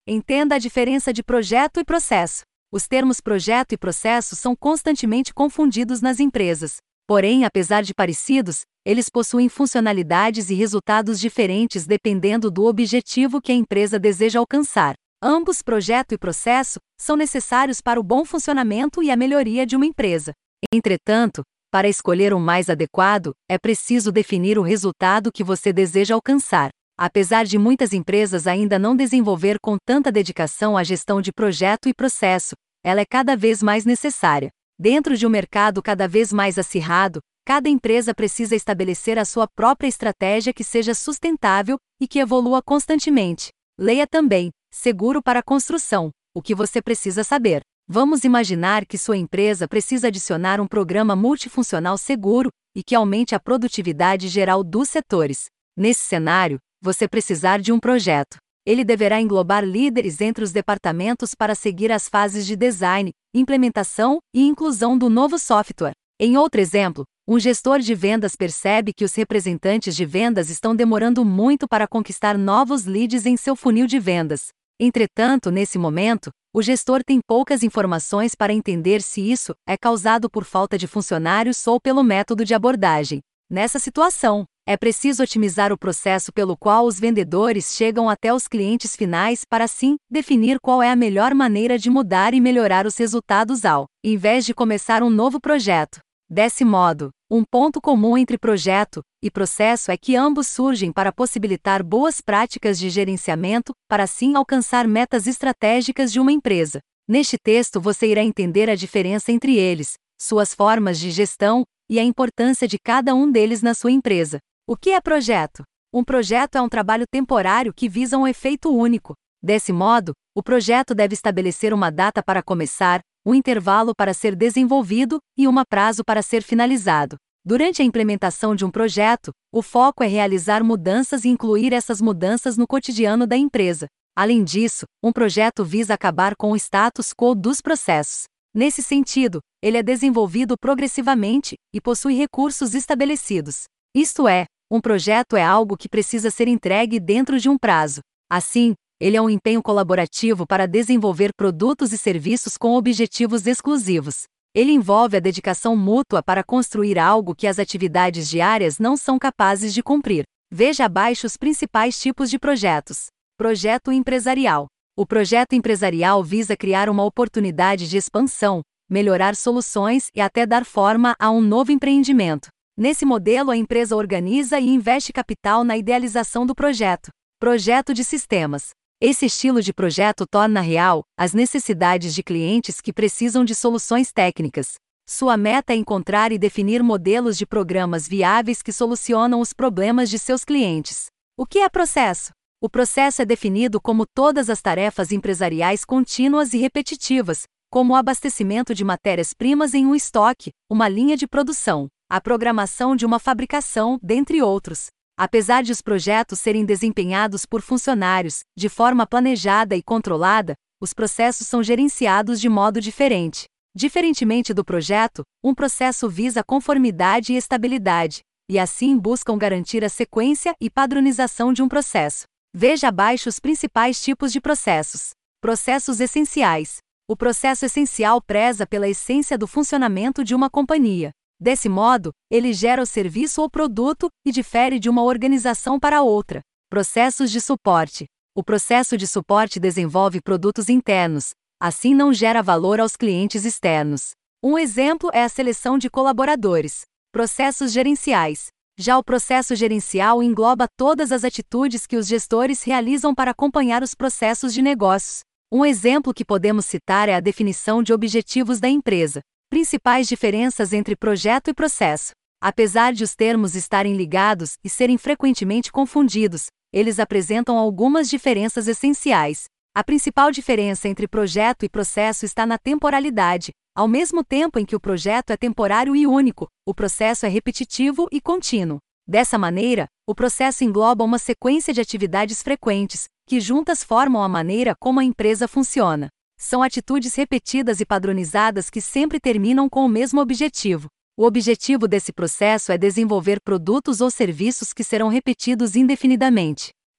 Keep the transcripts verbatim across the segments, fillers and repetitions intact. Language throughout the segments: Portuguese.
Entenda a diferença de projeto e processo. Os termos projeto e processo são constantemente confundidos nas empresas. Porém, apesar de parecidos, eles possuem funcionalidades e resultados diferentes dependendo do objetivo que a empresa deseja alcançar. Ambos, projeto e processo, são necessários para o bom funcionamento e a melhoria de uma empresa. Entretanto, para escolher o mais adequado, é preciso definir o resultado que você deseja alcançar. Apesar de muitas empresas ainda não desenvolver com tanta dedicação a gestão de projeto e processo, ela é cada vez mais necessária. Dentro de um mercado cada vez mais acirrado, cada empresa precisa estabelecer a sua própria estratégia que seja sustentável e que evolua constantemente. Leia também: Seguro para a construção. O que você precisa saber. Vamos imaginar que sua empresa precisa adicionar um programa multifuncional seguro e que aumente a produtividade geral dos setores. Nesse cenário, você precisar de um projeto. Ele deverá englobar líderes entre os departamentos para seguir as fases de design, implementação e inclusão do novo software. Em outro exemplo, um gestor de vendas percebe que os representantes de vendas estão demorando muito para conquistar novos leads em seu funil de vendas. Entretanto, nesse momento, o gestor tem poucas informações para entender se isso é causado por falta de funcionários ou pelo método de abordagem. Nessa situação, é preciso otimizar o processo pelo qual os vendedores chegam até os clientes finais para, assim, definir qual é a melhor maneira de mudar e melhorar os resultados ao invés de começar um novo projeto. Desse modo, um ponto comum entre projeto e processo é que ambos surgem para possibilitar boas práticas de gerenciamento, para assim alcançar metas estratégicas de uma empresa. Neste texto você irá entender a diferença entre eles, suas formas de gestão e a importância de cada um deles na sua empresa. O que é projeto? Um projeto é um trabalho temporário que visa um efeito único. Desse modo, o projeto deve estabelecer uma data para começar, um intervalo para ser desenvolvido e um prazo para ser finalizado. Durante a implementação de um projeto, o foco é realizar mudanças e incluir essas mudanças no cotidiano da empresa. Além disso, um projeto visa acabar com o status quo dos processos. Nesse sentido, ele é desenvolvido progressivamente e possui recursos estabelecidos. Isto é, um projeto é algo que precisa ser entregue dentro de um prazo. Assim, ele é um empenho colaborativo para desenvolver produtos e serviços com objetivos exclusivos. Ele envolve a dedicação mútua para construir algo que as atividades diárias não são capazes de cumprir. Veja abaixo os principais tipos de projetos. Projeto empresarial. O projeto empresarial visa criar uma oportunidade de expansão, melhorar soluções e até dar forma a um novo empreendimento. Nesse modelo, a empresa organiza e investe capital na idealização do projeto. Projeto de sistemas. Esse estilo de projeto torna real as necessidades de clientes que precisam de soluções técnicas. Sua meta é encontrar e definir modelos de programas viáveis que solucionam os problemas de seus clientes. O que é processo? O processo é definido como todas as tarefas empresariais contínuas e repetitivas, como o abastecimento de matérias-primas em um estoque, uma linha de produção, a programação de uma fabricação, dentre outros. Apesar de os projetos serem desempenhados por funcionários, de forma planejada e controlada, os processos são gerenciados de modo diferente. Diferentemente do projeto, um processo visa conformidade e estabilidade, e assim buscam garantir a sequência e padronização de um processo. Veja abaixo os principais tipos de processos. Processos essenciais. O processo essencial preza pela essência do funcionamento de uma companhia. Desse modo, ele gera o serviço ou produto e difere de uma organização para outra. Processos de suporte. O processo de suporte desenvolve produtos internos, assim não gera valor aos clientes externos. Um exemplo é a seleção de colaboradores. Processos gerenciais. Já o processo gerencial engloba todas as atitudes que os gestores realizam para acompanhar os processos de negócios. Um exemplo que podemos citar é a definição de objetivos da empresa. Principais diferenças entre projeto e processo. Apesar de os termos estarem ligados e serem frequentemente confundidos, eles apresentam algumas diferenças essenciais. A principal diferença entre projeto e processo está na temporalidade. Ao mesmo tempo em que o projeto é temporário e único, o processo é repetitivo e contínuo. Dessa maneira, o processo engloba uma sequência de atividades frequentes, que juntas formam a maneira como a empresa funciona. São atitudes repetidas e padronizadas que sempre terminam com o mesmo objetivo. O objetivo desse processo é desenvolver produtos ou serviços que serão repetidos indefinidamente.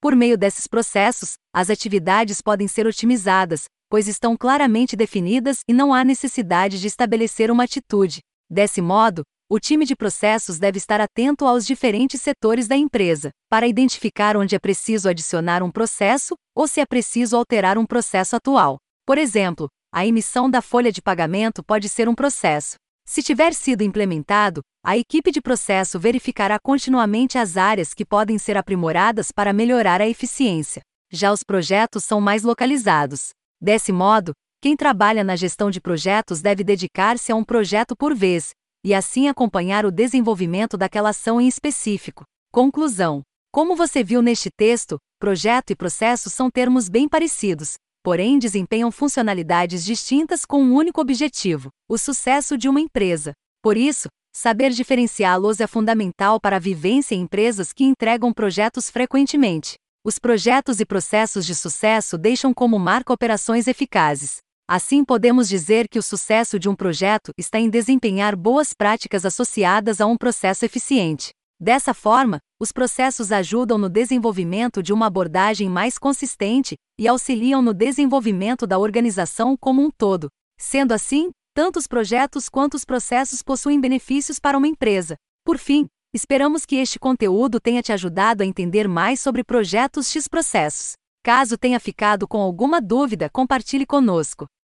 Por meio desses processos, as atividades podem ser otimizadas, pois estão claramente definidas e não há necessidade de estabelecer uma atitude. Desse modo, o time de processos deve estar atento aos diferentes setores da empresa, para identificar onde é preciso adicionar um processo ou se é preciso alterar um processo atual. Por exemplo, a emissão da folha de pagamento pode ser um processo. Se tiver sido implementado, a equipe de processo verificará continuamente as áreas que podem ser aprimoradas para melhorar a eficiência. Já os projetos são mais localizados. Desse modo, quem trabalha na gestão de projetos deve dedicar-se a um projeto por vez, e assim acompanhar o desenvolvimento daquela ação em específico. Conclusão: como você viu neste texto, projeto e processo são termos bem parecidos, porém desempenham funcionalidades distintas com um único objetivo: o sucesso de uma empresa. Por isso, saber diferenciá-los é fundamental para a vivência em empresas que entregam projetos frequentemente. Os projetos e processos de sucesso deixam como marca operações eficazes. Assim podemos dizer que o sucesso de um projeto está em desempenhar boas práticas associadas a um processo eficiente. Dessa forma, os processos ajudam no desenvolvimento de uma abordagem mais consistente e auxiliam no desenvolvimento da organização como um todo. Sendo assim, tanto os projetos quanto os processos possuem benefícios para uma empresa. Por fim, esperamos que este conteúdo tenha te ajudado a entender mais sobre projetos X processos. Caso tenha ficado com alguma dúvida, compartilhe conosco.